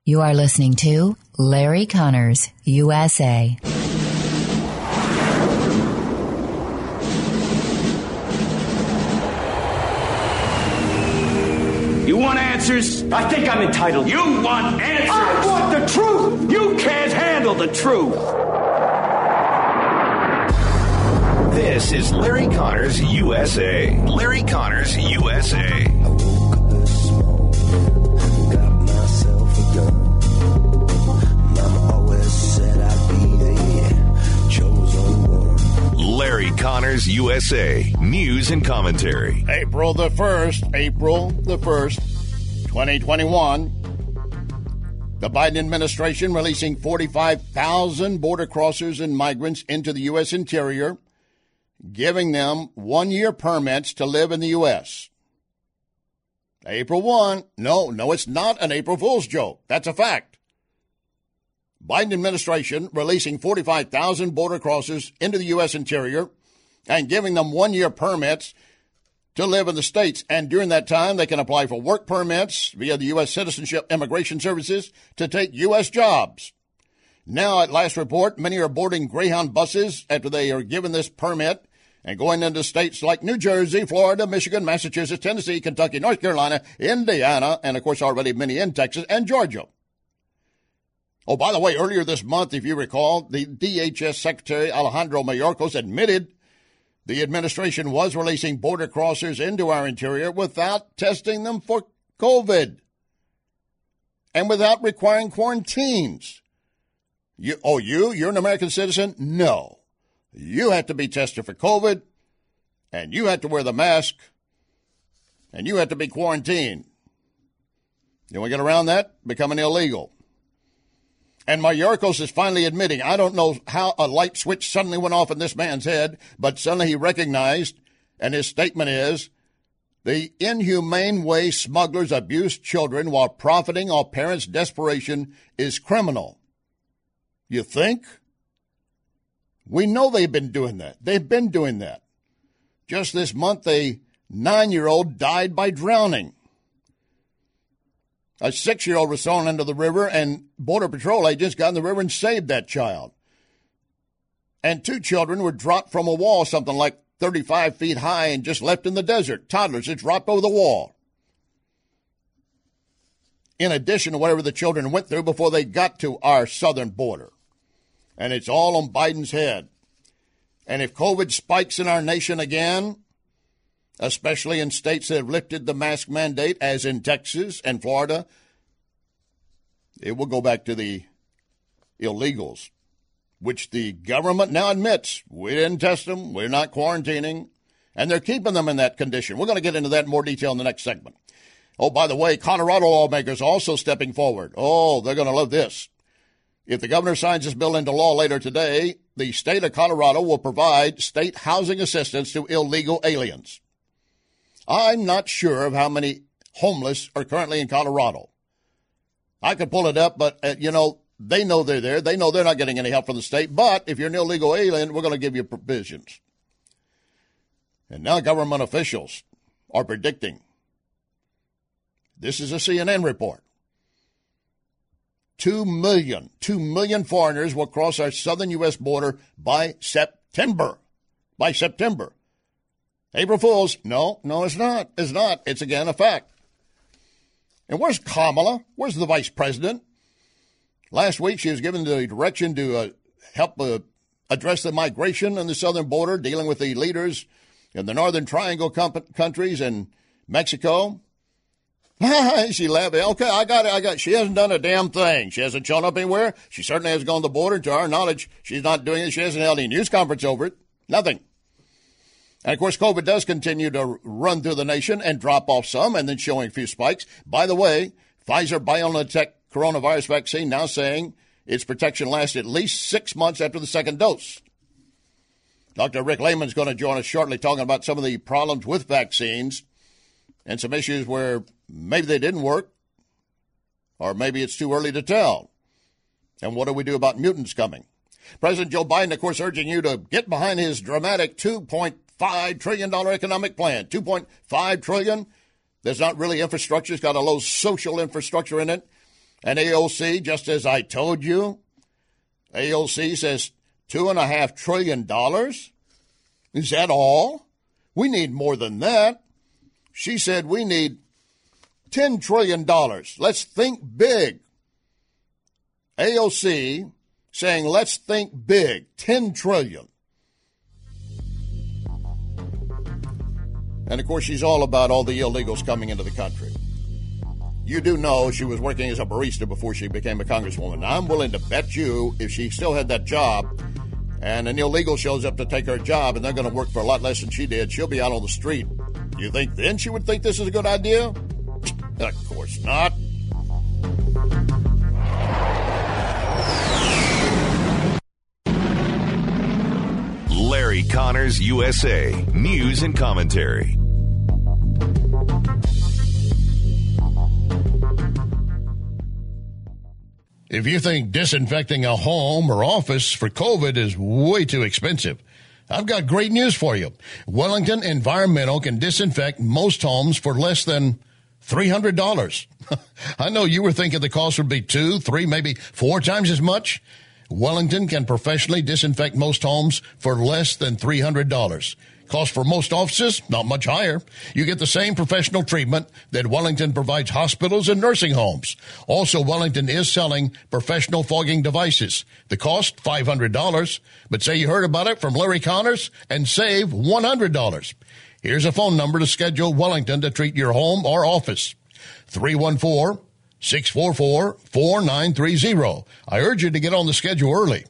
You are listening to Larry Connors, USA. You want answers? I think I'm entitled. You want answers? I want the truth! You can't handle the truth! This is Larry Connors, USA. Larry Connors, USA. Larry Connors, USA. News and commentary. April the 1st, 2021. The Biden administration releasing 45,000 border crossers and migrants into the U.S. interior, giving them one-year permits to live in the U.S. April 1. No, it's not an April Fool's joke. That's a fact. Biden administration releasing 45,000 border crossers into the U.S. interior and giving them one-year permits to live in the states. And during that time, they can apply for work permits via the U.S. Citizenship Immigration Services to take U.S. jobs. Now, at last report, many are boarding Greyhound buses after they are given this permit and going into states like New Jersey, Florida, Michigan, Massachusetts, Tennessee, Kentucky, North Carolina, Indiana, and, of course, already many in Texas and Georgia. Oh, by the way, earlier this month, if you recall, the DHS Secretary Alejandro Mayorkas admitted the administration was releasing border crossers into our interior without testing them for COVID and without requiring quarantines. You're an American citizen? No. You have to be tested for COVID, and you have to wear the mask, and you have to be quarantined. You want to get around that? Becoming illegal. And Mayorkas is finally admitting, I don't know how a light switch suddenly went off in this man's head, but suddenly he recognized, and his statement is, the inhumane way smugglers abuse children while profiting off parents' desperation is criminal. You think? We know they've been doing that. They've been doing that. Just this month, a 9-year-old died by drowning. A 6-year-old was thrown into the river, and Border Patrol agents got in the river and saved that child. And 2 children were dropped from a wall something like 35 feet high and just left in the desert. Toddlers that dropped over the wall. In addition to whatever the children went through before they got to our southern border. And it's all on Biden's head. And if COVID spikes in our nation again, especially in states that have lifted the mask mandate, as in Texas and Florida, it will go back to the illegals, which the government now admits. We didn't test them. We're not quarantining. And they're keeping them in that condition. We're going to get into that in more detail in the next segment. Oh, by the way, Colorado lawmakers also stepping forward. Oh, they're going to love this. If the governor signs this bill into law later today, the state of Colorado will provide state housing assistance to illegal aliens. I'm not sure of how many homeless are currently in Colorado. I could pull it up, but, they know they're there. They know they're not getting any help from the state. But if you're an illegal alien, we're going to give you provisions. And now government officials are predicting. This is a CNN report. 2 million foreigners will cross our southern U.S. border by September. April Fools. No, it's not. It's not. It's, again, a fact. And where's Kamala? Where's the vice president? Last week, she was given the direction to help address the migration on the southern border, dealing with the leaders in the Northern Triangle countries and Mexico. She laughed. Okay, I got it. She hasn't done a damn thing. She hasn't shown up anywhere. She certainly hasn't gone to the border. To our knowledge, she's not doing it. She hasn't held any news conference over it. Nothing. And, of course, COVID does continue to run through the nation and drop off some and then showing a few spikes. By the way, Pfizer-BioNTech coronavirus vaccine now saying its protection lasts at least 6 months after the second dose. Dr. Rick Lehman is going to join us shortly talking about some of the problems with vaccines and some issues where maybe they didn't work or maybe it's too early to tell. And what do we do about mutants coming? President Joe Biden, of course, urging you to get behind his dramatic $2.5 trillion economic plan. $2.5 trillion. There's not really infrastructure. It's got a low social infrastructure in it. And AOC, just as I told you, AOC says $2.5 trillion. Is that all? We need more than that. She said we need $10 trillion. Let's think big. AOC saying let's think big. $10 trillion. And, of course, she's all about all the illegals coming into the country. You do know she was working as a barista before she became a congresswoman. I'm willing to bet you if she still had that job and an illegal shows up to take her job and they're going to work for a lot less than she did, she'll be out on the street. You think then she would think this is a good idea? Of course not. Larry Connors, USA. News and commentary. If you think disinfecting a home or office for COVID is way too expensive, I've got great news for you. Wellington Environmental can disinfect most homes for less than $300. I know you were thinking the cost would be 2, 3, maybe 4 times as much. Wellington can professionally disinfect most homes for less than $300. Cost for most offices, not much higher. You get the same professional treatment that Wellington provides hospitals and nursing homes. Also, Wellington is selling professional fogging devices. The cost, $500. But say you heard about it from Larry Connors and save $100. Here's a phone number to schedule Wellington to treat your home or office. 314-644-4930. I urge you to get on the schedule early.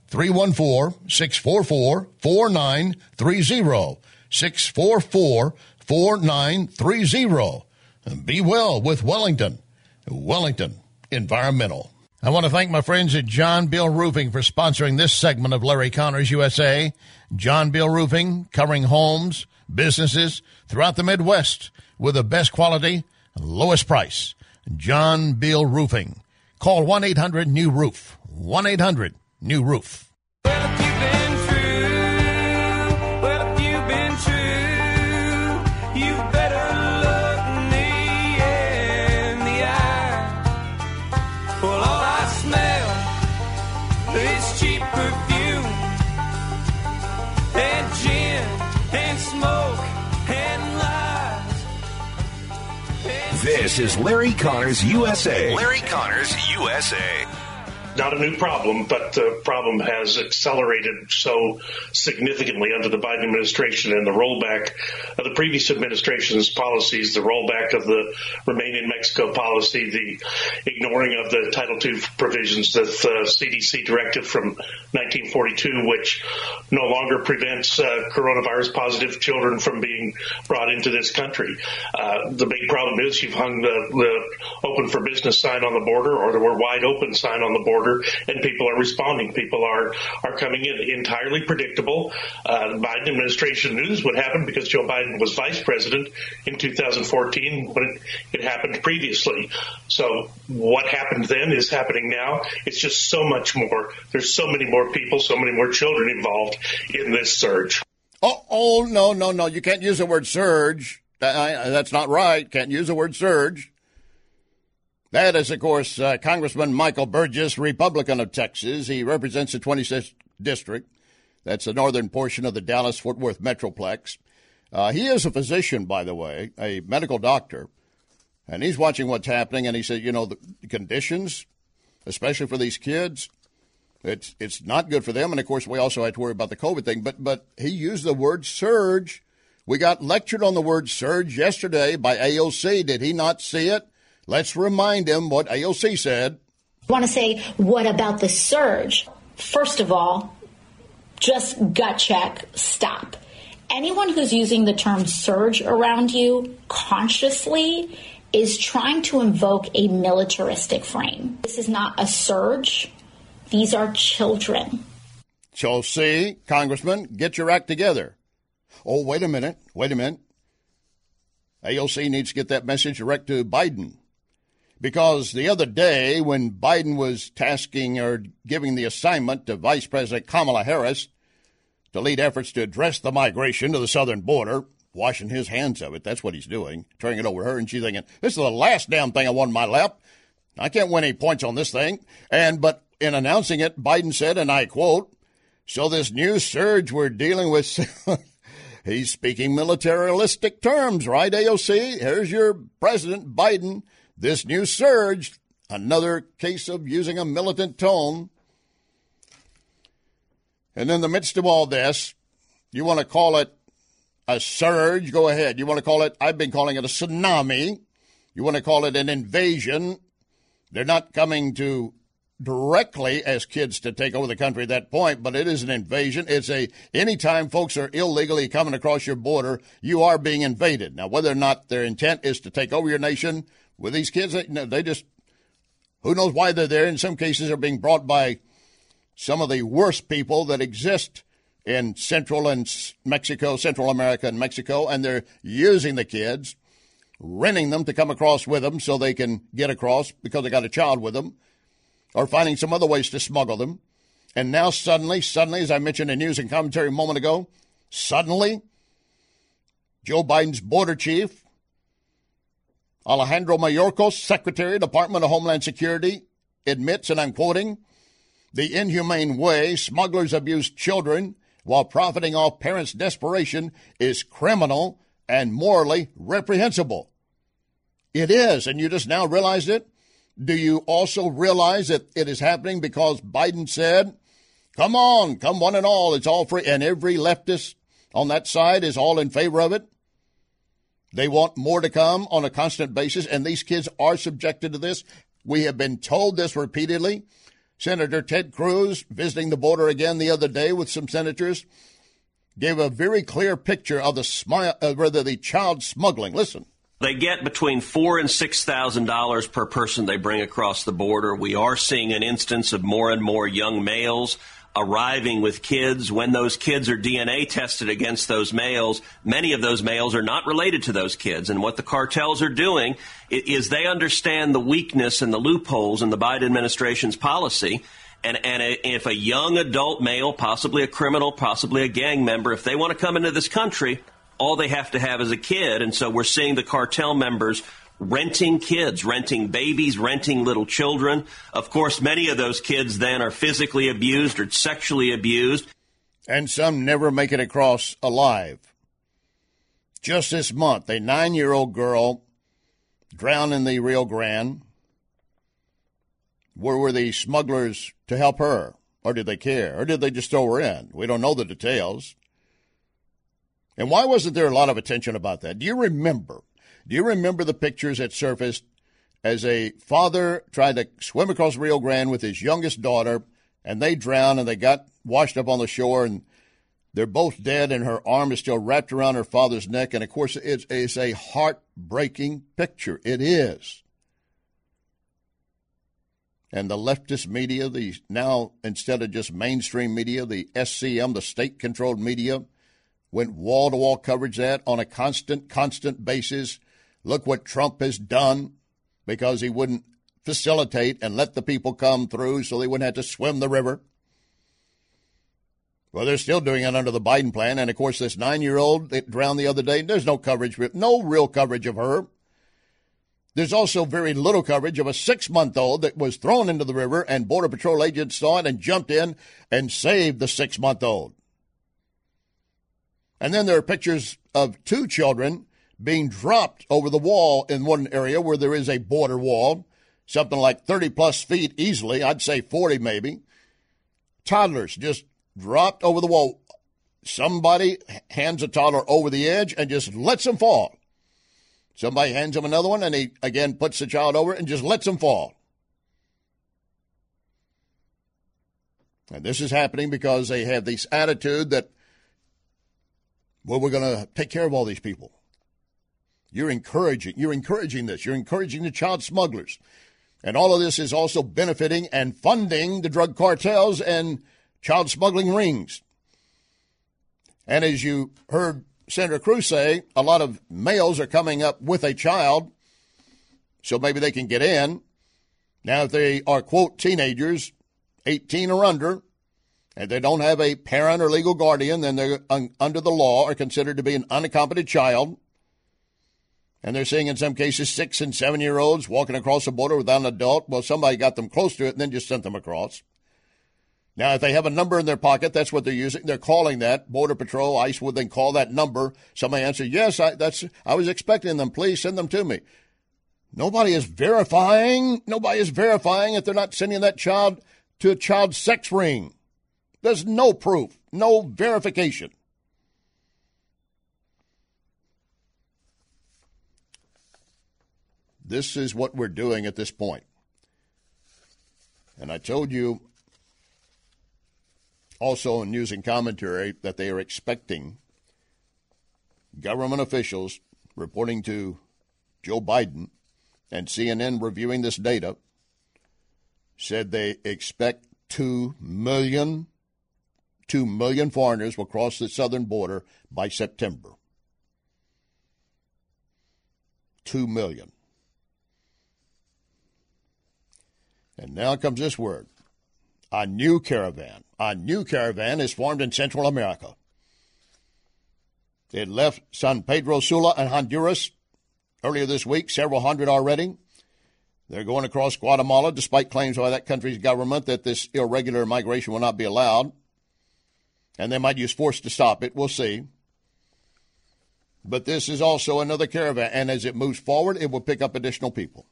314-644-4930. 644-4930. And be well with Wellington. Wellington Environmental. I want to thank my friends at John Bill Roofing for sponsoring this segment of Larry Connors USA. John Bill Roofing, covering homes, businesses throughout the Midwest with the best quality, lowest price. John Bill Roofing. Call 1-800-NEW-ROOF. 1-800-NEW-ROOF. Well, if you've been true, you better look me in the eye. Well, all I smell is cheap perfume and gin and smoke and lies. This is Larry Connors, USA. Larry Connors, USA. Not a new problem, but the problem has accelerated so significantly under the Biden administration and the rollback of the previous administration's policies, the rollback of the Remain in Mexico policy, the ignoring of the Title II provisions, the CDC directive from 1942, which no longer prevents coronavirus positive children from being brought into this country. The big problem is you've hung the open for business sign on the border, or the we're wide open sign on the border, and people are responding. People are coming in. Entirely predictable. The Biden administration knew this would happen because Joe Biden was vice president in 2014 when it happened previously. So what happened then is happening now. It's just so much more. There's so many more people, so many more children involved in this surge. Oh, no. You can't use the word surge. That's not right. Can't use the word surge. That is, of course, Congressman Michael Burgess, Republican of Texas. He represents the 26th District. That's the northern portion of the Dallas-Fort Worth Metroplex. He is a physician, by the way, a medical doctor, and he's watching what's happening, and he said, the conditions, especially for these kids, it's not good for them. And, of course, we also had to worry about the COVID thing, but he used the word surge. We got lectured on the word surge yesterday by AOC. Did he not see it? Let's remind him what AOC said. I want to say, what about the surge? First of all, just gut check, stop. Anyone who's using the term surge around you consciously is trying to invoke a militaristic frame. This is not a surge. These are children. So see, Congressman, get your act together. Oh, wait a minute. AOC needs to get that message direct to Biden. Because the other day when Biden was tasking or giving the assignment to Vice President Kamala Harris to lead efforts to address the migration to the southern border, washing his hands of it, that's what he's doing, turning it over to her, and she's thinking, this is the last damn thing I want in my lap. I can't win any points on this thing. But in announcing it, Biden said, and I quote, "So this new surge we're dealing with," he's speaking militaristic terms, right, AOC? Here's your President Biden. This new surge, another case of using a militant tone. And in the midst of all this, you want to call it a surge, go ahead. You want to call it, I've been calling it a tsunami. You want to call it an invasion. They're not coming to directly as kids to take over the country at that point, but it is an invasion. It's anytime folks are illegally coming across your border, you are being invaded. Now, whether or not their intent is to take over your nation with these kids, they just, who knows why they're there. In some cases, they're being brought by some of the worst people that exist in Central America and Mexico, and they're using the kids, renting them to come across with them so they can get across because they got a child with them, or finding some other ways to smuggle them. And now suddenly, as I mentioned in news and commentary a moment ago, suddenly, Joe Biden's border chief, Alejandro Mayorkas, Secretary, Department of Homeland Security, admits, and I'm quoting, "The inhumane way smugglers abuse children while profiting off parents' desperation is criminal and morally reprehensible." It is, and you just now realized it. Do you also realize that it is happening because Biden said, come on, come one and all, it's all free, and every leftist on that side is all in favor of it? They want more to come on a constant basis, and these kids are subjected to this. We have been told this repeatedly. Senator Ted Cruz, visiting the border again the other day with some senators, gave a very clear picture of the child smuggling. Listen. They get between $4,000 and $6,000 per person they bring across the border. We are seeing an instance of more and more young males arriving with kids. When those kids are DNA tested against those males, many of those males are not related to those kids. And what the cartels are doing is they understand the weakness and the loopholes in the Biden administration's policy. And if a young adult male, possibly a criminal, possibly a gang member, if they want to come into this country, all they have to have is a kid. And so we're seeing the cartel members renting kids, renting babies, renting little children. Of course, many of those kids then are physically abused or sexually abused. And some never make it across alive. Just this month, a 9-year-old girl drowned in the Rio Grande. Where were the smugglers to help her? Or did they care? Or did they just throw her in? We don't know the details. And why wasn't there a lot of attention about that? Do you remember the pictures that surfaced as a father tried to swim across the Rio Grande with his youngest daughter, and they drowned and they got washed up on the shore, and they're both dead, and her arm is still wrapped around her father's neck. And, of course, it's a heartbreaking picture. It is. And the leftist media, now instead of just mainstream media, the SCM, the state-controlled media, went wall-to-wall coverage of that on a constant basis. Look what Trump has done because he wouldn't facilitate and let the people come through so they wouldn't have to swim the river. Well, they're still doing it under the Biden plan. And, of course, this 9-year-old that drowned the other day, there's no coverage, no real coverage of her. There's also very little coverage of a 6-month-old that was thrown into the river, and Border Patrol agents saw it and jumped in and saved the 6-month-old. And then there are pictures of 2 children being dropped over the wall in one area where there is a border wall, something like 30-plus feet easily, I'd say 40 maybe. Toddlers just dropped over the wall. Somebody hands a toddler over the edge and just lets them fall. Somebody hands him another one, and he, again, puts the child over and just lets him fall. And this is happening because they have this attitude that, well, we're going to take care of all these people. You're encouraging this. You're encouraging the child smugglers. And all of this is also benefiting and funding the drug cartels and child smuggling rings. And as you heard Senator Cruz say, a lot of males are coming up with a child, so maybe they can get in. Now, if they are, quote, teenagers, 18 or under, and they don't have a parent or legal guardian, then they're under the law are considered to be an unaccompanied child. And they're seeing in some cases 6- and 7-year-olds walking across the border without an adult. Well, somebody got them close to it and then just sent them across. Now, if they have a number in their pocket, that's what they're using. They're calling that. Border Patrol, ICE would then call that number. Somebody answered, yes, I was expecting them. Please send them to me. Nobody is verifying. Nobody is verifying if they're not sending that child to a child sex ring. There's no proof, no verification. This is what we're doing at this point. And I told you also in news and commentary that they are expecting government officials reporting to Joe Biden, and CNN reviewing this data said they expect 2 million foreigners will cross the southern border by September. 2 million. And now comes this word. A new caravan. A new caravan is formed in Central America. It left San Pedro Sula and Honduras earlier this week, several hundred already. They're going across Guatemala, despite claims by that country's government that this irregular migration will not be allowed. And they might use force to stop it. We'll see. But this is also another caravan. And as it moves forward, it will pick up additional people.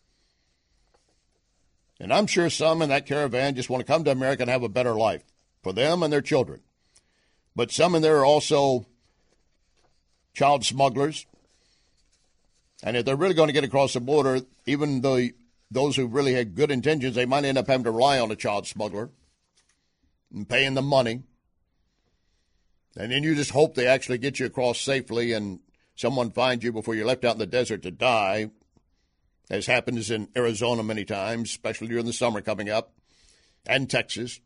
And I'm sure some in that caravan just want to come to America and have a better life for them and their children. But some in there are also child smugglers. And if they're really going to get across the border, even though those who really had good intentions, they might end up having to rely on a child smuggler and paying them money. And then you just hope they actually get you across safely and someone finds you before you're left out in the desert to die, as happens in Arizona many times, especially during the summer coming up, and Texas.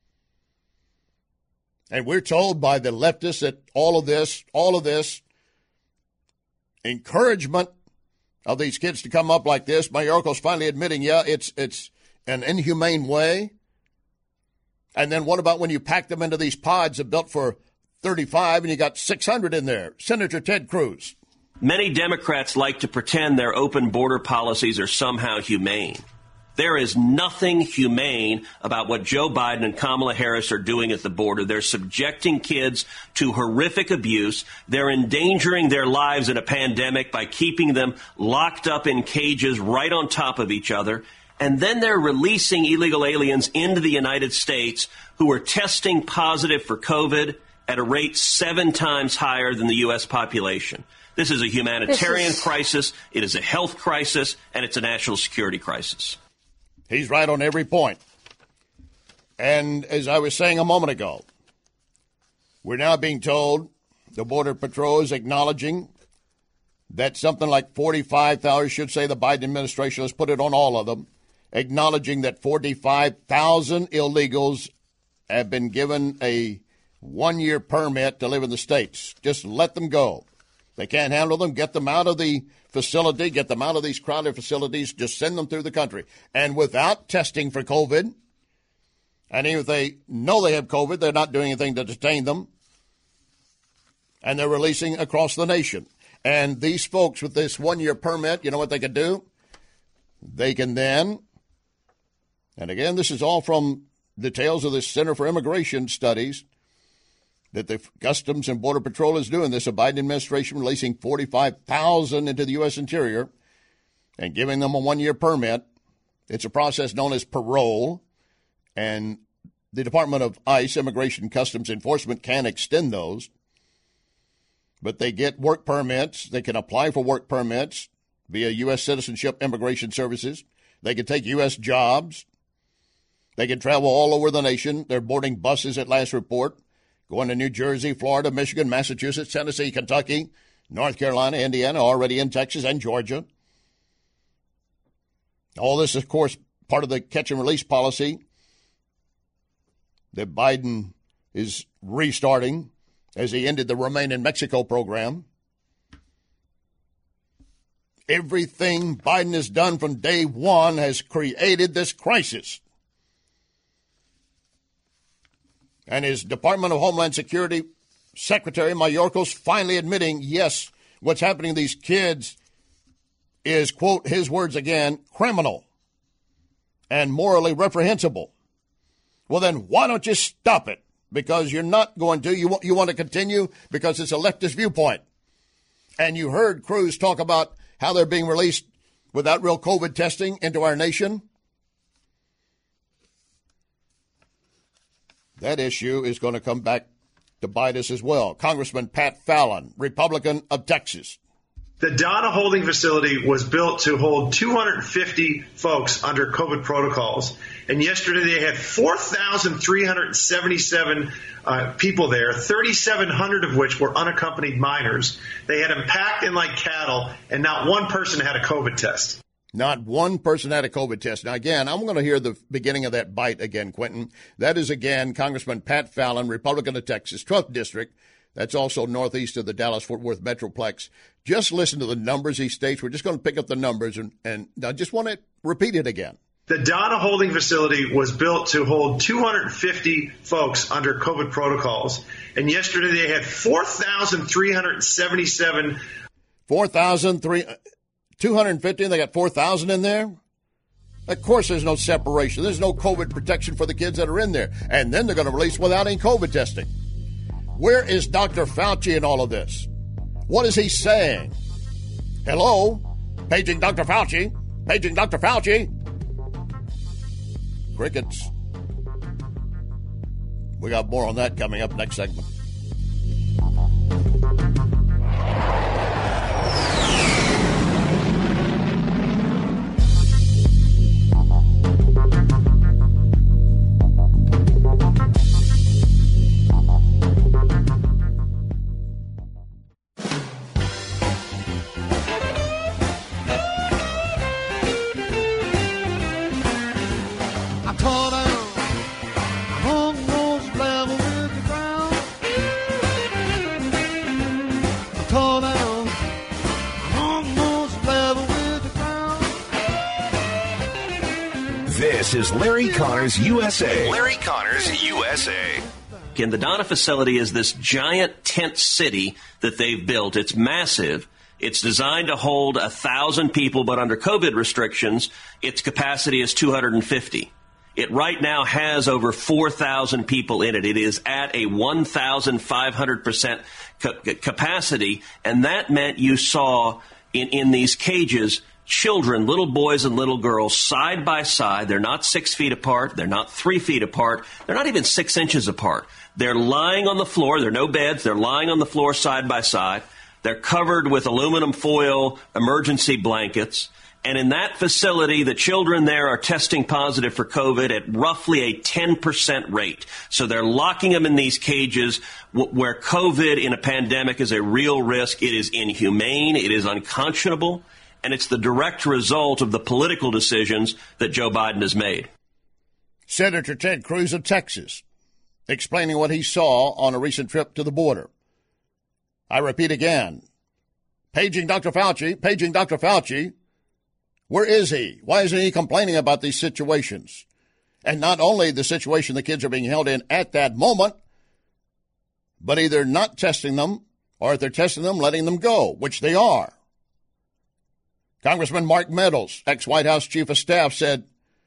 And we're told by the leftists that all of this encouragement of these kids to come up like this, Mayorkas finally admitting, yeah, it's an inhumane way. And then what about when you pack them into these pods that built for 35 and you got 600 in there? Senator Ted Cruz. Many Democrats like to pretend their open border policies are somehow humane. There is nothing humane about what Joe Biden and Kamala Harris are doing at the border. They're subjecting kids to horrific abuse. They're endangering their lives in a pandemic by keeping them locked up in cages right on top of each other. And then they're releasing illegal aliens into the United States who are testing positive for COVID at a rate 7 times higher than the U.S. population. This is a humanitarian crisis, it is a health crisis, and it's a national security crisis. He's right on every point. And as I was saying a moment ago, we're now being told the Border Patrol is acknowledging that something like 45,000, should say the Biden administration, let's put it on all of them, acknowledging that 45,000 illegals have been given a 1-year permit to live in the states. Just let them go. They can't handle them. Get them out of the facility. Get them out of these crowded facilities. Just send them through the country. And without testing for COVID, and even if they know they have COVID, they're not doing anything to detain them. And they're releasing across the nation. And these folks with this 1-year permit, you know what they can do? They can then, and again, this is all from details of the Center for Immigration Studies, that the Customs and Border Patrol is doing this, a Biden administration releasing 45,000 into the U.S. interior and giving them a 1-year permit. It's a process known as parole, and the Department of ICE, Immigration Customs Enforcement, can extend those. But they get work permits. They can apply for work permits via U.S. Citizenship Immigration Services. They can take U.S. jobs. They can travel all over the nation. They're boarding buses at last report, going to New Jersey, Florida, Michigan, Massachusetts, Tennessee, Kentucky, North Carolina, Indiana, already in Texas and Georgia. All this, of course, part of the catch and release policy that Biden is restarting as he ended the Remain in Mexico program. Everything Biden has done from day one has created this crisis. And his Department of Homeland Security Secretary Mayorkas finally admitting, yes, what's happening to these kids is, quote, his words again, criminal and morally reprehensible. Well, then why don't you stop it? Because you're not going to. You want to continue because it's a leftist viewpoint. And you heard Cruz talk about how they're being released without real COVID testing into our nation. That issue is going to come back to bite us as well. Congressman Pat Fallon, Republican of Texas. The Donna holding facility was built to hold 250 folks under COVID protocols. And yesterday they had 4,377 people there, 3,700 of which were unaccompanied minors. They had them packed in like cattle, and not one person had a COVID test. Not one person had a COVID test. Now, again, I'm going to hear the beginning of that bite again, Quentin. That is, again, Congressman Pat Fallon, Republican of Texas, 12th District. That's also northeast of the Dallas-Fort Worth Metroplex. Just listen to the numbers he states. We're just going to pick up the numbers, and I just want to repeat it again. The Donna holding facility was built to hold 250 folks under COVID protocols. And yesterday they had 4,377. 250, and they got 4,000 in there? Of course there's no separation. There's no COVID protection for the kids that are in there. And then they're going to release without any COVID testing. Where is Dr. Fauci in all of this? What is he saying? Hello? Paging Dr. Fauci. Paging Dr. Fauci. Crickets. We got more on that coming up next segment. This is Larry Connors USA. Larry Connors USA. And the Donna facility is this giant tent city that they've built. It's massive. It's designed to hold 1,000 people, but under COVID restrictions, its capacity is 250. It right now has over 4,000 people in it. It is at a 1,500% capacity, and that meant you saw in these cages children, little boys and little girls, side by side. They're not 6 feet apart. They're not 3 feet apart. They're not even 6 inches apart. They're lying on the floor. There are no beds. They're lying on the floor side by side. They're covered with aluminum foil emergency blankets. And in that facility, the children there are testing positive for COVID at roughly a 10% rate. So they're locking them in these cages where COVID in a pandemic is a real risk. It is inhumane. It is unconscionable. And it's the direct result of the political decisions that Joe Biden has made. Senator Ted Cruz of Texas, explaining what he saw on a recent trip to the border. I repeat again, paging Dr. Fauci. Where is he? Why isn't he complaining about these situations? And not only the situation the kids are being held in at that moment, but either not testing them, or if they're testing them, letting them go, which they are. Congressman Mark Meadows, ex-White House Chief of Staff, said,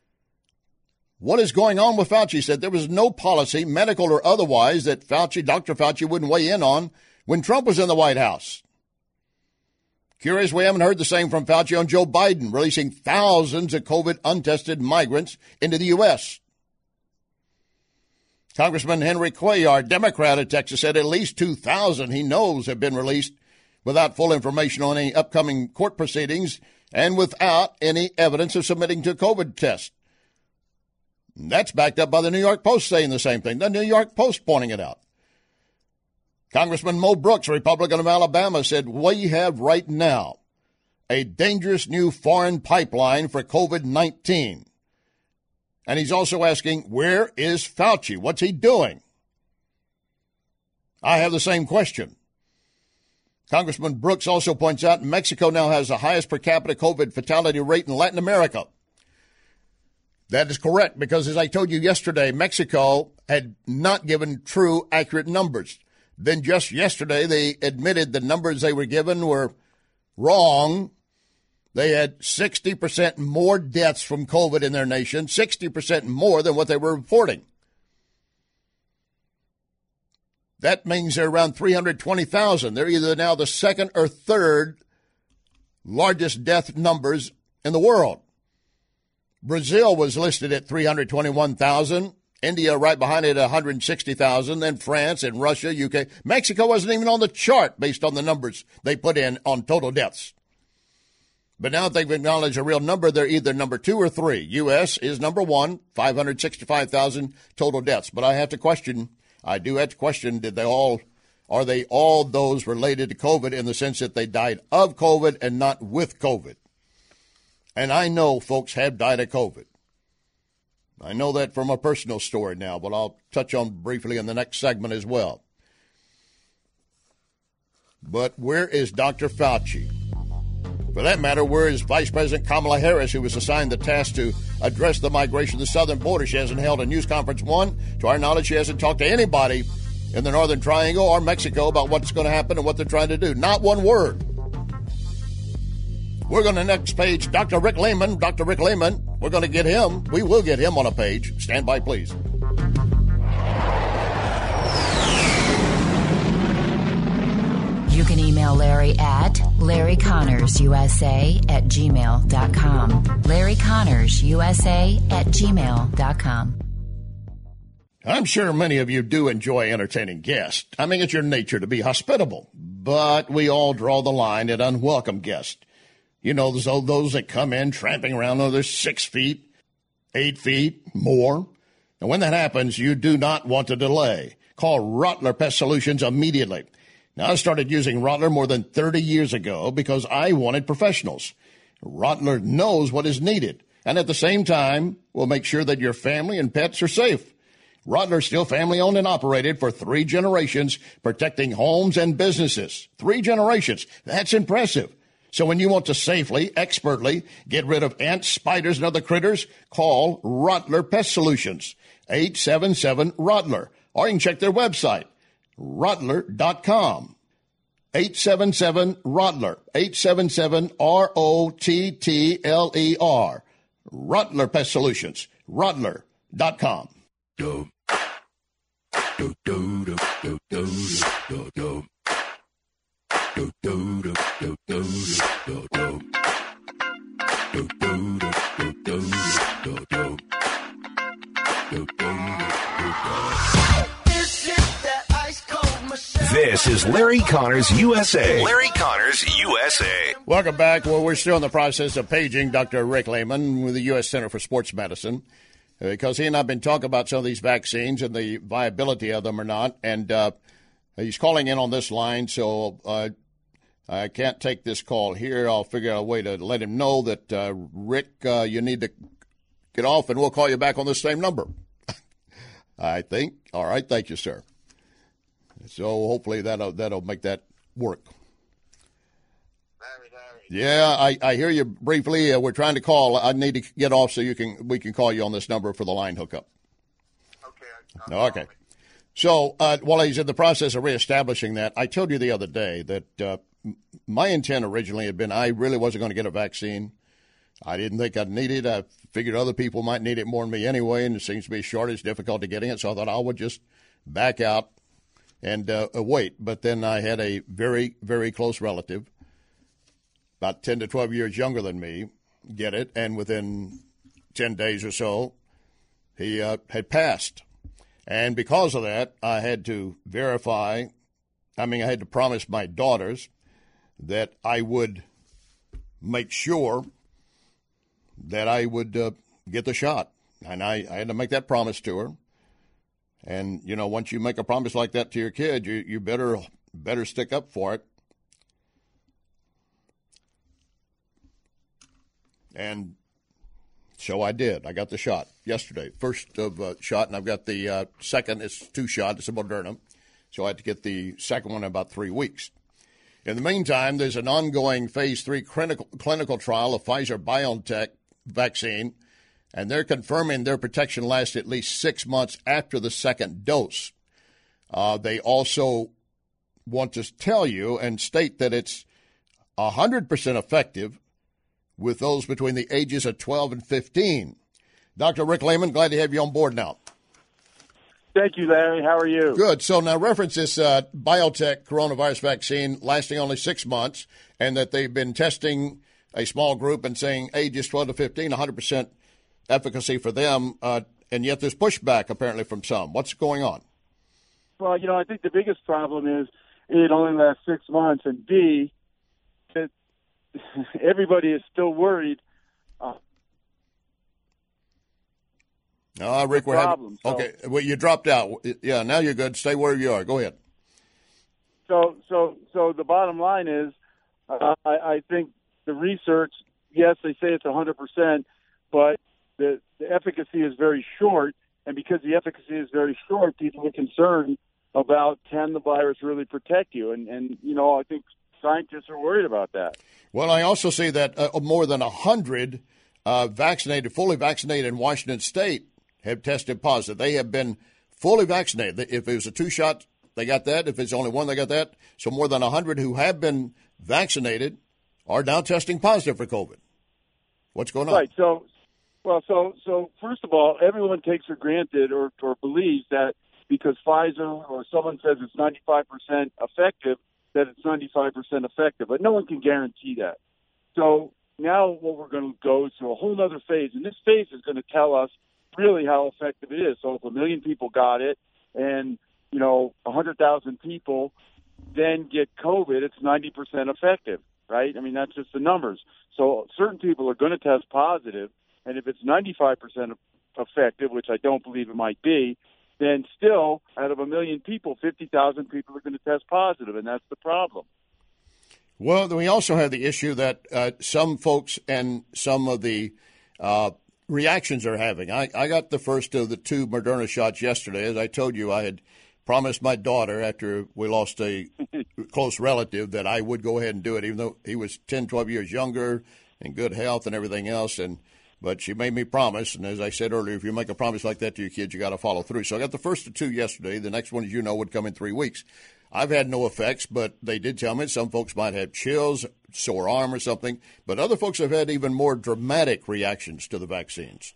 what is going on with Fauci? He said there was no policy, medical or otherwise, that Dr. Fauci wouldn't weigh in on when Trump was in the White House. Curious we haven't heard the same from Fauci on Joe Biden, releasing thousands of COVID untested migrants into the U.S. Congressman Henry Cuellar, Democrat of Texas, said at least 2,000 he knows have been released without full information on any upcoming court proceedings and without any evidence of submitting to a COVID test. That's backed up by the New York Post saying the same thing. The New York Post pointing it out. Congressman Mo Brooks, Republican of Alabama, said, we have right now a dangerous new foreign pipeline for COVID-19. And he's also asking, where is Fauci? What's he doing? I have the same question. Congressman Brooks also points out Mexico now has the highest per capita COVID fatality rate in Latin America. That is correct, because as I told you yesterday, Mexico had not given true, accurate numbers. Then just yesterday, they admitted the numbers they were given were wrong, They had 60% more deaths from COVID in their nation, 60% more than what they were reporting. That means they're around 320,000. They're either now the second or third largest death numbers in the world. Brazil was listed at 321,000. India right behind it at 160,000. Then France and Russia, UK. Mexico wasn't even on the chart based on the numbers they put in on total deaths. But now that they've acknowledged a real number, they're either number 2 or 3. U.S. is number 1, 565,000 total deaths. But I do have to question, are they all those related to COVID in the sense that they died of COVID and not with COVID? And I know folks have died of COVID. I know that from a personal story now, but I'll touch on briefly in the next segment as well. But where is Dr. Fauci? For that matter, where is Vice President Kamala Harris, who was assigned the task to address the migration of the southern border? She hasn't held a news conference. One, to our knowledge, she hasn't talked to anybody in the Northern Triangle or Mexico about what's going to happen and what they're trying to do. Not one word. We're going to next page Dr. Rick Lehman. Dr. Rick Lehman, we're going to get him. We will get him on a page. Stand by, please. You can email Larry at LarryConnorsUSA@gmail.com. LarryConnorsUSA@gmail.com. I'm sure many of you do enjoy entertaining guests. I mean, it's your nature to be hospitable, but we all draw the line at unwelcome guests. You know, those that come in tramping around on their 6 feet, 8 feet, more. And when that happens, you do not want to delay. Call Rottler Pest Solutions immediately. Now, I started using Rottler more than 30 years ago because I wanted professionals. Rottler knows what is needed, and at the same time will make sure that your family and pets are safe. Rottler is still family-owned and operated for 3 generations, protecting homes and businesses. 3 generations. That's impressive. So when you want to safely, expertly get rid of ants, spiders, and other critters, call Rottler Pest Solutions, 877-ROTTLER. Or you can check their website, Rottler.com. 877-ROTTLER. 877-ROTTLER. Rottler Pest Solutions. Rottler.com. This is Larry Connors USA. Larry Connors USA. Welcome back. Well, we're still in the process of paging Dr. Rick Lehman with the U.S. Center for Sports Medicine because he and I have been talking about some of these vaccines and the viability of them or not. And he's calling in on this line, so I can't take this call here. I'll figure out a way to let him know that, Rick, you need to get off, and we'll call you back on the same number. I think. All right. Thank you, sir. So hopefully that'll make that work. Yeah, I hear you briefly. We're trying to call. I need to get off so we can call you on this number for the line hookup. Okay. So while he's in the process of reestablishing that, I told you the other day that my intent originally had been I really wasn't going to get a vaccine. I didn't think I'd need it. I figured other people might need it more than me anyway, and it seems to be a shortage, difficulty getting it. So I thought I would just back out and wait. But then I had a very, very close relative, about 10 to 12 years younger than me, get it. And within 10 days or so, he had passed. And because of that, I had to I had to promise my daughters that I would make sure that I would get the shot. And I had to make that promise to her. And, you know, once you make a promise like that to your kid, you better stick up for it. And so I did. I got the shot yesterday. First of shot, and I've got the second. It's 2 shots. It's a Moderna. So I had to get the second one in about 3 weeks. In the meantime, there's an ongoing phase 3 clinical trial of Pfizer-BioNTech vaccine, and they're confirming their protection lasts at least 6 months after the second dose. They also want to tell you and state that it's 100% effective with those between the ages of 12 and 15. Dr. Rick Lehman, glad to have you on board now. Thank you, Larry. How are you? Good. So now reference this biotech coronavirus vaccine lasting only 6 months, and that they've been testing a small group and saying ages 12 to 15, 100% efficacy for them, and yet there's pushback apparently from some. What's going on? Well, I think the biggest problem is it only lasts 6 months, and B, that everybody is still worried. Rick, we're having okay. Well, you dropped out. Yeah, now you're good. Stay where you are. Go ahead. So the bottom line is, I think the research, yes, they say it's 100%, but the efficacy is very short, and because the efficacy is very short, people are concerned about can the virus really protect you, and I think scientists are worried about that. Well, I also see that more than 100 fully vaccinated in Washington State have tested positive. They have been fully vaccinated. If it was a 2-shot, they got that. If it's only one, they got that. So more than 100 who have been vaccinated are now testing positive for COVID. What's going on? Right. So first of all, everyone takes for granted or believes that because Pfizer or someone says it's 95% effective, that it's 95% effective. But no one can guarantee that. So now what we're going to go to a whole other phase, and this phase is going to tell us really how effective it is. So if 1 million people got it and, 100,000 people then get COVID, it's 90% effective, right? I mean, that's just the numbers. So certain people are going to test positive, and if it's 95% effective, which I don't believe it might be, then still, out of 1 million people, 50,000 people are going to test positive, and that's the problem. Well, we also have the issue that some folks and some of the reactions are having. I got the first of the 2 Moderna shots yesterday. As I told you, I had promised my daughter after we lost a close relative that I would go ahead and do it, even though he was 10, 12 years younger and good health and everything else. But she made me promise, and as I said earlier, if you make a promise like that to your kids, you got to follow through. So I got the first of 2 yesterday. The next one, as you know, would come in 3 weeks. I've had no effects, but they did tell me some folks might have chills, sore arm or something. But other folks have had even more dramatic reactions to the vaccines.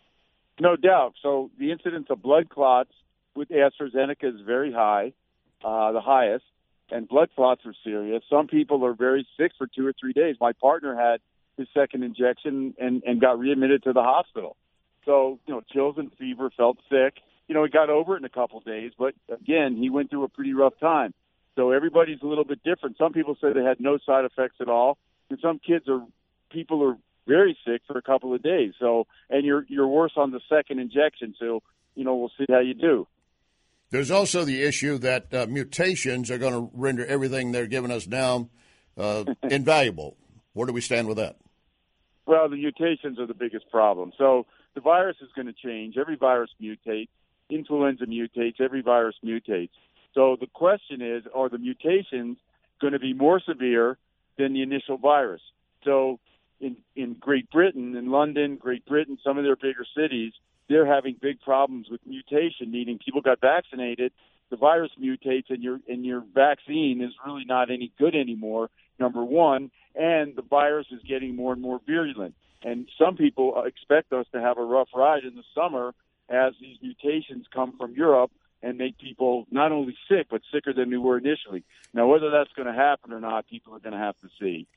No doubt. So the incidence of blood clots with AstraZeneca is very high, the highest, and blood clots are serious. Some people are very sick for 2 or 3 days. My partner had his second injection and got readmitted to the hospital. So, chills and fever, felt sick. He got over it in a couple of days, but again, he went through a pretty rough time. So everybody's a little bit different. Some people say they had no side effects at all, and some people are very sick for a couple of days. So, and you're worse on the second injection. So, we'll see how you do. There's also the issue that mutations are going to render everything they're giving us now invaluable. Where do we stand with that? Well, the mutations are the biggest problem. So the virus is going to change. Every virus mutates. Influenza mutates. Every virus mutates. So the question is, are the mutations going to be more severe than the initial virus? So in Great Britain, in London, Great Britain, some of their bigger cities, they're having big problems with mutation, meaning people got vaccinated, the virus mutates, and your vaccine is really not any good anymore, number one, and the virus is getting more and more virulent. And some people expect us to have a rough ride in the summer as these mutations come from Europe and make people not only sick, but sicker than they were initially. Now, whether that's going to happen or not, people are going to have to see.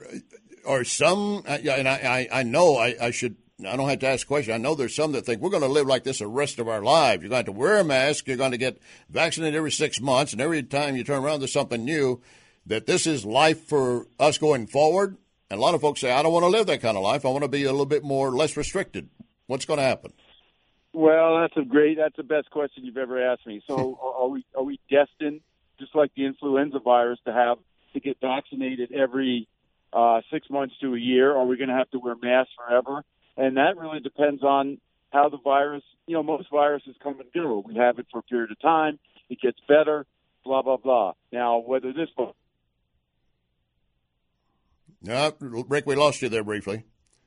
Are some, and I know I don't have to ask a question. I know there's some that think we're going to live like this the rest of our lives. You're going to wear a mask. You're going to get vaccinated every 6 months. And every time you turn around, there's something new, that this is life for us going forward. And a lot of folks say, I don't want to live that kind of life. I want to be a little bit less restricted. What's going to happen? Well, that's the best question you've ever asked me. So are we destined, just like the influenza virus, to get vaccinated every 6 months to a year? Are we going to have to wear masks forever? And that really depends on how the virus, most viruses come and go. We have it for a period of time. It gets better, blah, blah, blah. Now, whether this one. No, Rick, we lost you there briefly.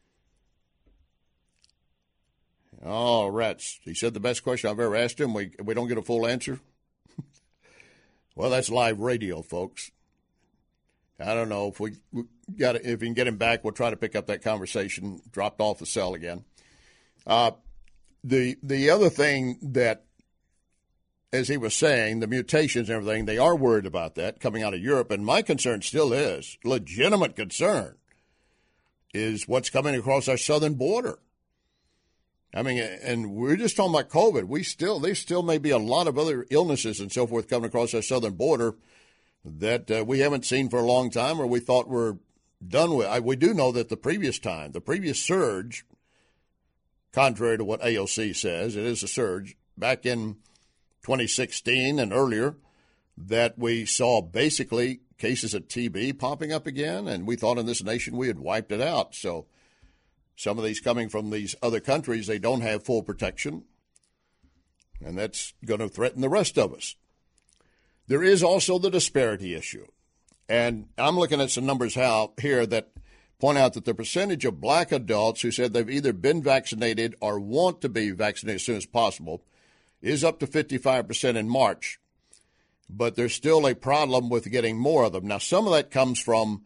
Oh, rats. He said the best question I've ever asked him. We don't get a full answer. Well, that's live radio, folks. I don't know if if we can get him back, we'll try to pick up that conversation. Dropped off the cell again. The other thing that, as he was saying, the mutations and everything, they are worried about that coming out of Europe. And my concern still is, legitimate concern, is what's coming across our southern border. I mean, and we're just talking about COVID. There still may be a lot of other illnesses and so forth coming across our southern border that we haven't seen for a long time or we thought were done with. We do know that the previous surge, contrary to what AOC says, it is a surge, back in 2016 and earlier, that we saw basically cases of TB popping up again, and we thought in this nation we had wiped it out. So some of these coming from these other countries, they don't have full protection, and that's going to threaten the rest of us. There is also the disparity issue, and I'm looking at some numbers here that point out that the percentage of black adults who said they've either been vaccinated or want to be vaccinated as soon as possible is up to 55% in March, but there's still a problem with getting more of them. Now, some of that comes from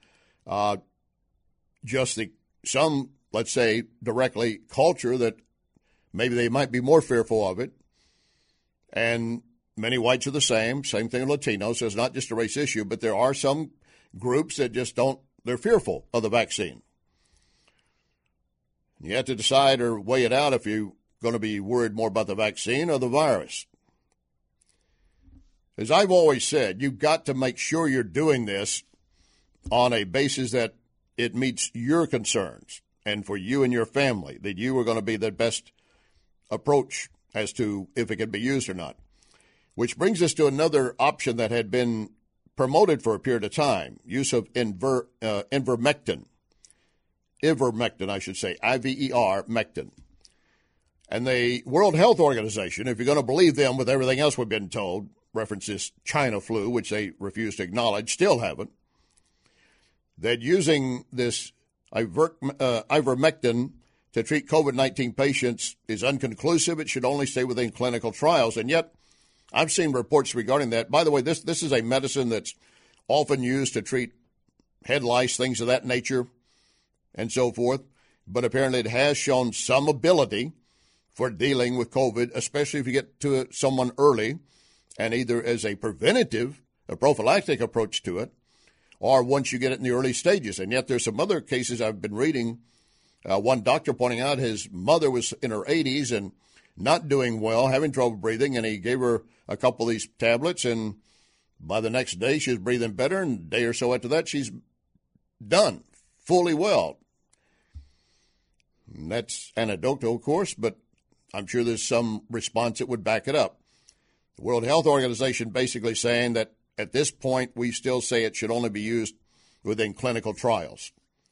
some, let's say, directly culture that maybe they might be more fearful of it, and many whites are the same thing with Latinos, so it's not just a race issue, but there are some groups that just they're fearful of the vaccine. You have to decide or weigh it out if you're going to be worried more about the vaccine or the virus. As I've always said, you've got to make sure you're doing this on a basis that it meets your concerns and for you and your family, that you are going to be the best approach as to if it can be used or not. Which brings us to another option that had been promoted for a period of time, use of ivermectin. Ivermectin, I should say, Ivermectin. And the World Health Organization, if you're going to believe them with everything else we've been told, references China flu, which they refuse to acknowledge, still haven't, that using this ivermectin to treat COVID-19 patients is unconclusive. It should only stay within clinical trials. And yet, I've seen reports regarding that. By the way, this is a medicine that's often used to treat head lice, things of that nature, and so forth. But apparently it has shown some ability for dealing with COVID, especially if you get to someone early, and either as a preventative, a prophylactic approach to it, or once you get it in the early stages. And yet there's some other cases I've been reading. One doctor pointing out his mother was in her 80s and not doing well, having trouble breathing, and he gave her a couple of these tablets, and by the next day she was breathing better, and a day or so after that she's done, fully well. And that's anecdotal, of course, but I'm sure there's some response that would back it up. The World Health Organization basically saying that at this point we still say it should only be used within clinical trials.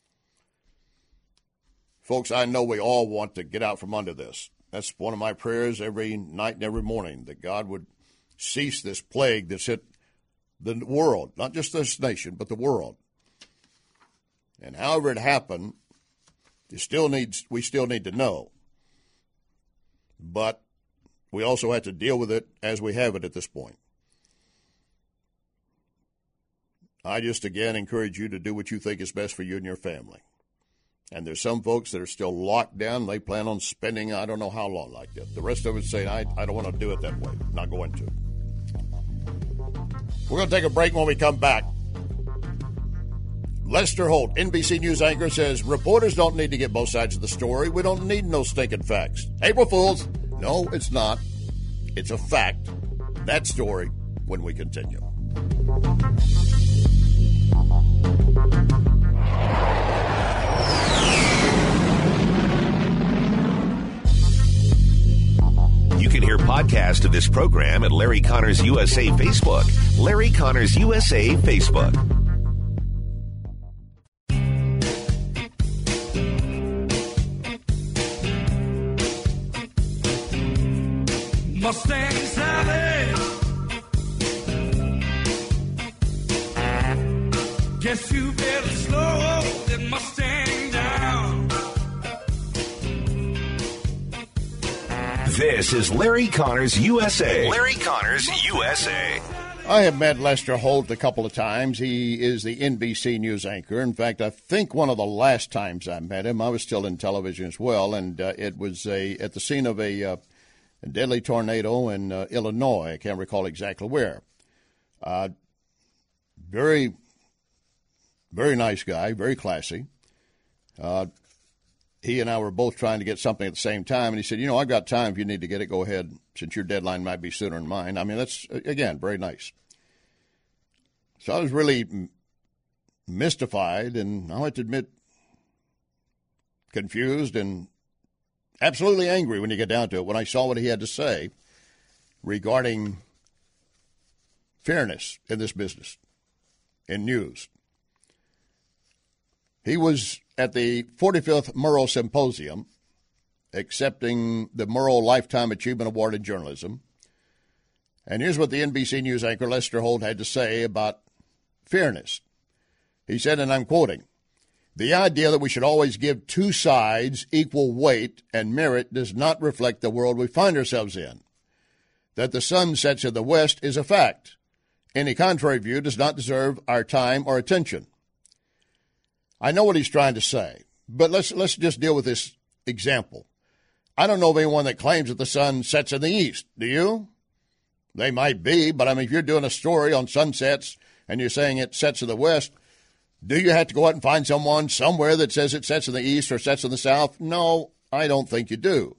Folks, I know we all want to get out from under this. That's one of my prayers every night and every morning, that God would cease this plague that's hit the world, not just this nation, but the world. And however it happened, we still need to know. But we also have to deal with it as we have it at this point. I just, again, encourage you to do what you think is best for you and your family. And there's some folks that are still locked down. They plan on spending I don't know how long like that. The rest of us say, I don't want to do it that way. Not going to. We're going to take a break. When we come back, Lester Holt, NBC News anchor, says reporters don't need to get both sides of the story. We don't need no stinking facts. April Fools. No, it's not. It's a fact. That story when we continue. You can hear podcast of this program at Larry Connors USA Facebook. Larry Connors USA Facebook. Mustang Sally, guess you better slow that Mustang down. This is Larry Connors USA. Larry Connors USA. I have met Lester Holt a couple of times. He is the NBC News anchor. In fact, I think one of the last times I met him, I was still in television as well, and it was at the scene of a deadly tornado in Illinois. I can't recall exactly where. Very, very nice guy, very classy. He and I were both trying to get something at the same time, and he said, I've got time. If you need to get it, go ahead, since your deadline might be sooner than mine. I mean, that's, again, very nice. So I was really mystified, and I have to admit, confused and absolutely angry when you get down to it, when I saw what he had to say regarding fairness in this business, in news. He was at the 45th Murrow Symposium, accepting the Murrow Lifetime Achievement Award in Journalism. And here's what the NBC News anchor Lester Holt had to say about fairness. He said, and I'm quoting, "The idea that we should always give two sides equal weight and merit does not reflect the world we find ourselves in. That the sun sets in the west is a fact. Any contrary view does not deserve our time or attention." I know what he's trying to say, but let's just deal with this example. I don't know of anyone that claims that the sun sets in the east. Do you? They might be, but I mean, if you're doing a story on sunsets and you're saying it sets in the west, do you have to go out and find someone somewhere that says it sets in the east or sets in the south? No, I don't think you do.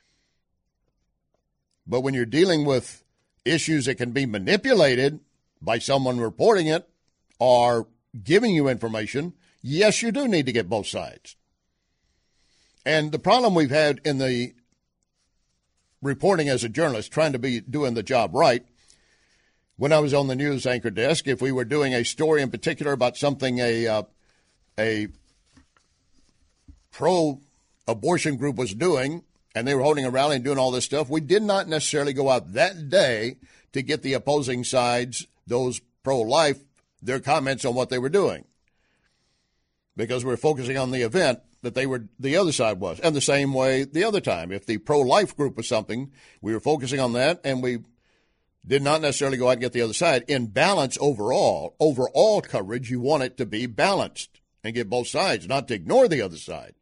But when you're dealing with issues that can be manipulated by someone reporting it or giving you information, yes, you do need to get both sides. And the problem we've had in the reporting as a journalist, trying to be doing the job right, when I was on the news anchor desk, if we were doing a story in particular about something a pro-abortion group was doing, and they were holding a rally and doing all this stuff, we did not necessarily go out that day to get the opposing sides, those pro-life, their comments on what they were doing, because we're focusing on the event that the other side was. And the same way the other time, if the pro-life group was something, we were focusing on that, and we did not necessarily go out and get the other side. In balance overall coverage, you want it to be balanced and get both sides, not to ignore the other side.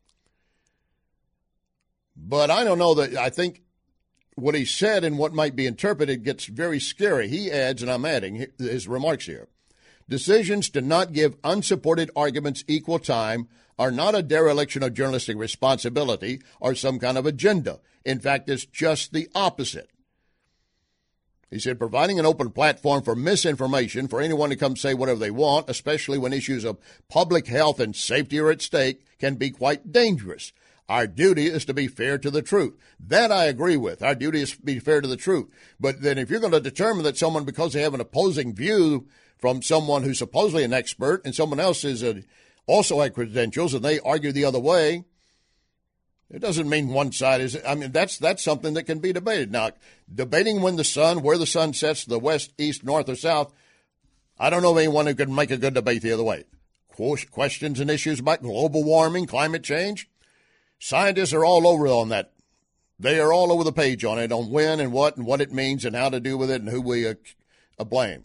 But I don't know that, I think what he said and what might be interpreted gets very scary. He adds, and I'm adding his remarks here, "Decisions to not give unsupported arguments equal time are not a dereliction of journalistic responsibility or some kind of agenda. In fact, it's just the opposite." He said, "Providing an open platform for misinformation for anyone to come say whatever they want, especially when issues of public health and safety are at stake, can be quite dangerous. Our duty is to be fair to the truth." That I agree with. Our duty is to be fair to the truth. But then if you're going to determine that someone, because they have an opposing view from someone who's supposedly an expert and someone else is also had credentials and they argue the other way, it doesn't mean one side is, I mean, that's something that can be debated. Now, debating where the sun sets, the west, east, north, or south, I don't know of anyone who can make a good debate the other way. Questions and issues about global warming, climate change, scientists are all over on that. They are all over the page on it, on when and what it means and how to do with it and who we blame.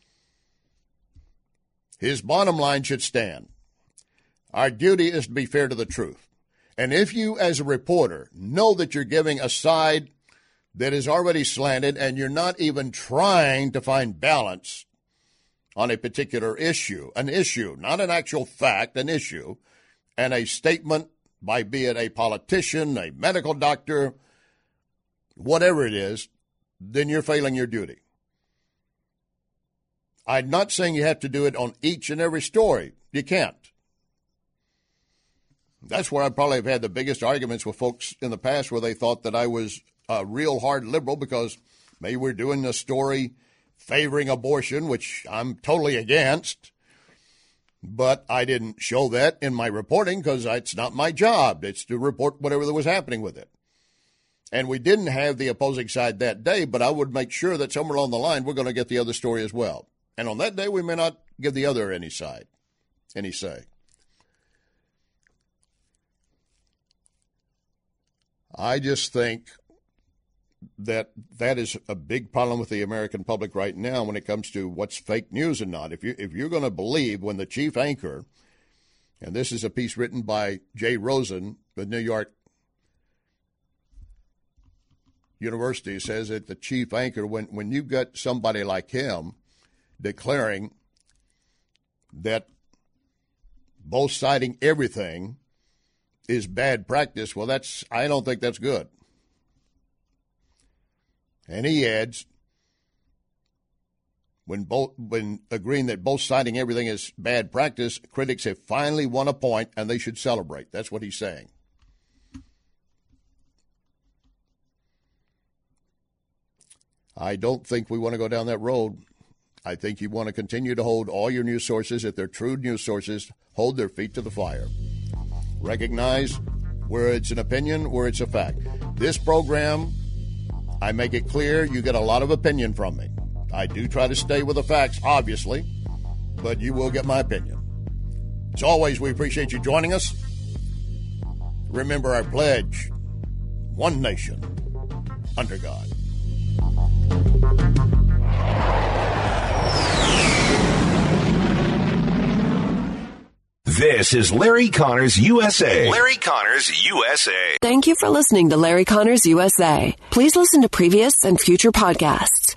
His bottom line should stand. Our duty is to be fair to the truth. And if you, as a reporter, know that you're giving a side that is already slanted and you're not even trying to find balance on a particular issue, not an actual fact, an issue, and a statement by, be it a politician, a medical doctor, whatever it is, then you're failing your duty. I'm not saying you have to do it on each and every story. You can't. That's where I probably have had the biggest arguments with folks in the past, where they thought that I was a real hard liberal because maybe we're doing a story favoring abortion, which I'm totally against. But I didn't show that in my reporting because it's not my job. It's to report whatever was happening with it. And we didn't have the opposing side that day, but I would make sure that somewhere along the line we're going to get the other story as well. And on that day, we may not give the other any say. I just think that is a big problem with the American public right now when it comes to what's fake news and not. If you're going to believe when the chief anchor, and this is a piece written by Jay Rosen, the New York University, says that the chief anchor, when you get somebody like him declaring that both siding everything is bad practice, well, I don't think that's good. And he adds, when agreeing that both siding everything is bad practice, critics have finally won a point and they should celebrate. That's what he's saying. I don't think we want to go down that road. I think you want to continue to hold all your news sources, if they're true news sources, hold their feet to the fire. Recognize where it's an opinion, where it's a fact. This program, I make it clear you get a lot of opinion from me. I do try to stay with the facts, obviously, but you will get my opinion. As always, we appreciate you joining us. Remember our pledge, one nation, under God. This is Larry Connors USA. Larry Connors USA. Thank you for listening to Larry Connors USA. Please listen to previous and future podcasts